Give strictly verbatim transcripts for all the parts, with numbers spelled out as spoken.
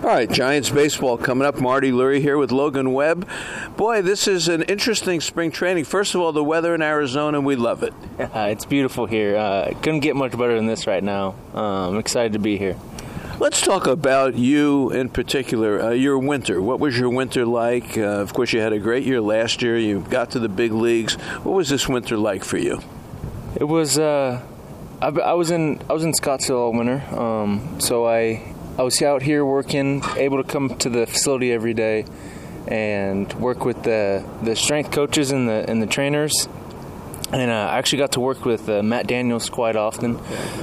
All right, Giants baseball coming up. Marty Lurie here with Logan Webb. Boy, this is an interesting spring training. First of all, the weather in Arizona, we love it. Uh, it's beautiful here. Uh, couldn't get much better than this right now. Uh, I'm excited to be here. Let's talk about you in particular, uh, your winter. What was your winter like? Uh, of course, you had a great year last year. You got to the big leagues. What was this winter like for you? It was. Uh, I, I was in. I was in Scottsdale all winter. Um, so I, I was out here working, able to come to the facility every day, and work with the the strength coaches and the and the trainers. And uh, I actually got to work with uh, Matt Daniels quite often,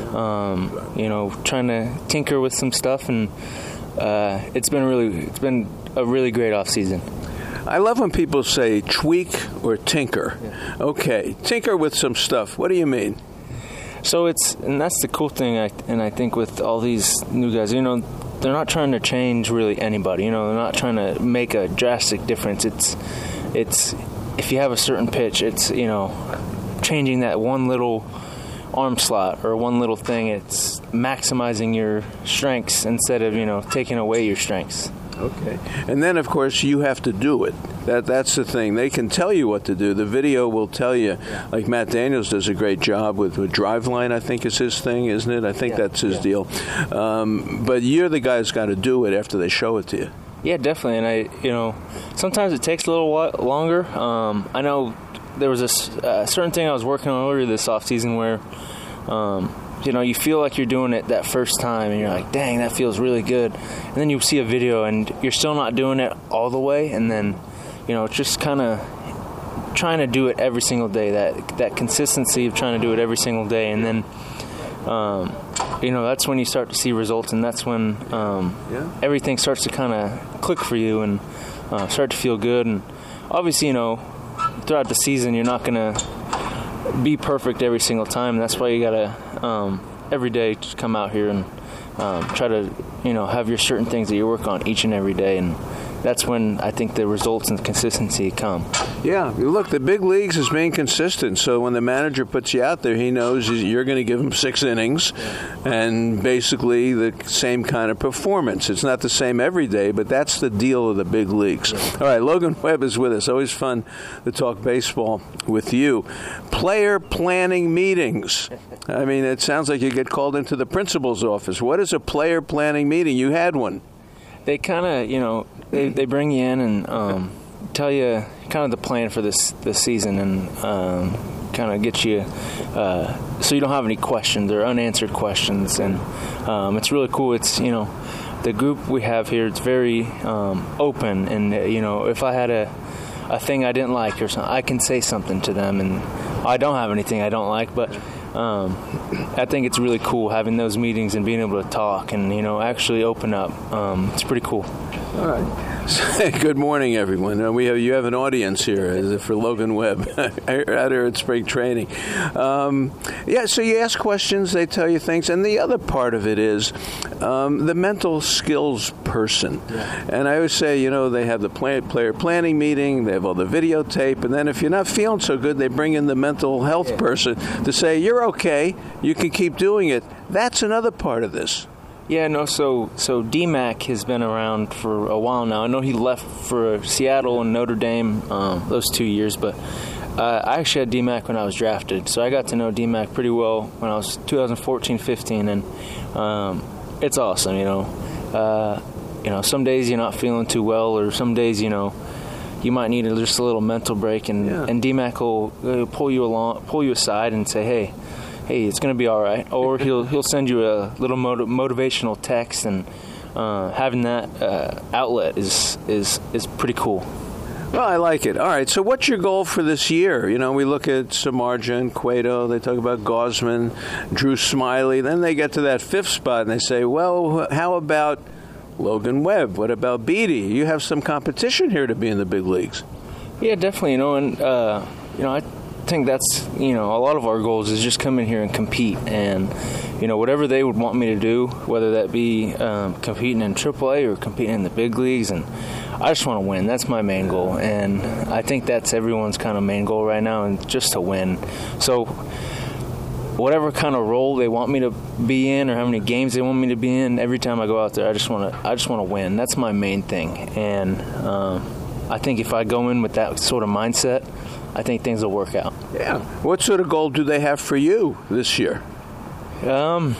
um, you know, trying to tinker with some stuff, and uh, it's been really, it's been a really great off season. I love when people say tweak or tinker. Yeah. Okay, tinker with some stuff. What do you mean? So it's, and that's the cool thing, I, and I think with all these new guys, you know, they're not trying to change really anybody. You know, they're not trying to make a drastic difference. It's, it's if you have a certain pitch, it's, you know, changing that one little arm slot or one little thing. It's maximizing your strengths instead of, you know, taking away your strengths. Okay. And then, of course, you have to do it. That That's the thing. They can tell you what to do. The video will tell you. Yeah. Like Matt Daniels does a great job with, with Driveline, I think is his thing, isn't it? I think yeah. that's his yeah. deal. Um, but you're the guy who's got to do it after they show it to you. Yeah, definitely. And I, you know, sometimes it takes a little while longer. Um, I know there was a uh, certain thing I was working on earlier this off season where, um, you know, you feel like you're doing it that first time, and you're like, dang, that feels really good. And then you see a video, and you're still not doing it all the way. And then, you know, it's just kind of trying to do it every single day. That that consistency of trying to do it every single day, and then, um, you know, that's when you start to see results, and that's when um, yeah. everything starts to kind of click for you and uh, start to feel good. And obviously, you know, throughout the season, you're not going to be perfect every single time. That's why you got to, um, every day, just come out here and um, try to, you know, have your certain things that you work on each and every day. And that's when I think the results and the consistency come. Yeah, look, the big leagues is being consistent. So when the manager puts you out there, he knows you're going to give him six innings and basically the same kind of performance. It's not the same every day, but that's the deal of the big leagues. All right, Logan Webb is with us. Always fun to talk baseball with you. Player planning meetings. I mean, it sounds like you get called into the principal's office. What is a player planning meeting? You had one. They kind of, you know, they, they bring you in and um, tell you kind of the plan for this this season, and um, kind of get you uh, so you don't have any questions or unanswered questions. And um, it's really cool. It's, you know, the group we have here, it's very um, open, and, uh, you know, if I had a, a thing I didn't like or something, I can say something to them, and I don't have anything I don't like, but Um, I think it's really cool having those meetings and being able to talk and, you know, actually open up. Um, it's pretty cool. All right. Good morning, everyone. Uh, we have you have an audience here for Logan Webb out here at spring training. Um, yeah, so you ask questions, they tell you things, and the other part of it is um, the mental skills person. Yeah. And I always say, you know, they have the play, player planning meeting, they have all the videotape, and then if you're not feeling so good, they bring in the mental health yeah. person to say, you're okay, you can keep doing it. That's another part of this. Yeah, no, so so D Mac has been around for a while now. I know he left for Seattle and Notre Dame um, those two years, but uh, I actually had D Mac when I was drafted, so I got to know D Mac pretty well when I was twenty fourteen fifteen, and um, it's awesome, you know. Uh, you know, some days you're not feeling too well, or some days, you know, you might need just a little mental break, and, yeah. and D Mac will uh, pull you along, pull you aside and say, hey, hey, it's going to be all right. Or he'll he'll send you a little motiv- motivational text, and uh, having that uh, outlet is, is is pretty cool. Well, I like it. All right, so what's your goal for this year? You know, we look at Samardzija, Cueto, they talk about Gausman, Drew Smyly. Then they get to that fifth spot, and they say, well, how about Logan Webb? What about Beede? You have some competition here to be in the big leagues. Yeah, definitely. You know, and, uh, you know, I I think that's, you know, a lot of our goals is just come in here and compete, and, you know, whatever they would want me to do, whether that be um, competing in triple A or competing in the big leagues, and I just want to win. That's my main goal, and I think that's everyone's kind of main goal right now, and just to win. So whatever kind of role they want me to be in or how many games they want me to be in, every time I go out there, I just want to I just want to win. That's my main thing. And um, I think if I go in with that sort of mindset, I think things will work out. Yeah. What sort of goal do they have for you this year? Um,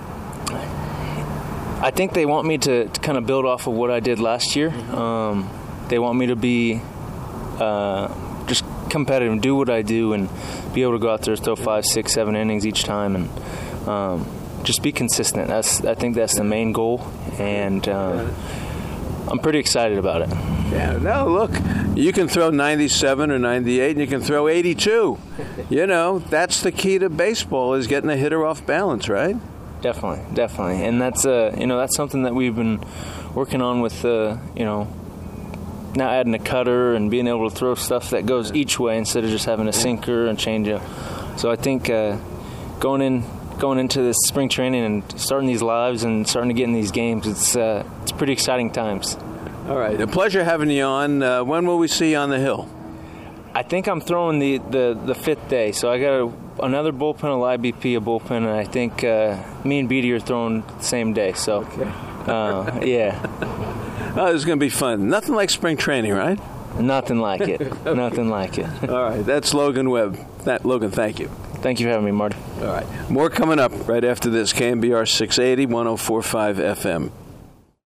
I think they want me to, to kind of build off of what I did last year. Um, they want me to be uh, just competitive and do what I do and be able to go out there, throw five, six, seven innings each time, and um, just be consistent. That's I think that's the main goal, and um, I'm pretty excited about it. Yeah, no, look, you can throw ninety-seven or ninety-eight, and you can throw eighty-two. You know, that's the key to baseball, is getting a hitter off balance, right? Definitely, definitely, and that's uh, you know, that's something that we've been working on with, uh, you know, now adding a cutter and being able to throw stuff that goes each way instead of just having a sinker and changeup. So I think uh, going in, going into this spring training and starting these lives and starting to get in these games, it's uh, it's pretty exciting times. All right, a pleasure having you on. Uh, when will we see you on the hill? I think I'm throwing the, the, the fifth day, so I got a, another bullpen, a live B P, a bullpen, and I think uh, me and Beatty are throwing the same day. So, okay. uh, yeah. Oh, this is going to be fun. Nothing like spring training, right? Nothing like it. Okay. Nothing like it. All right, that's Logan Webb. That, Logan, thank you. Thank you for having me, Marty. All right, more coming up right after this. K M B R six eighty, one oh four point five F M.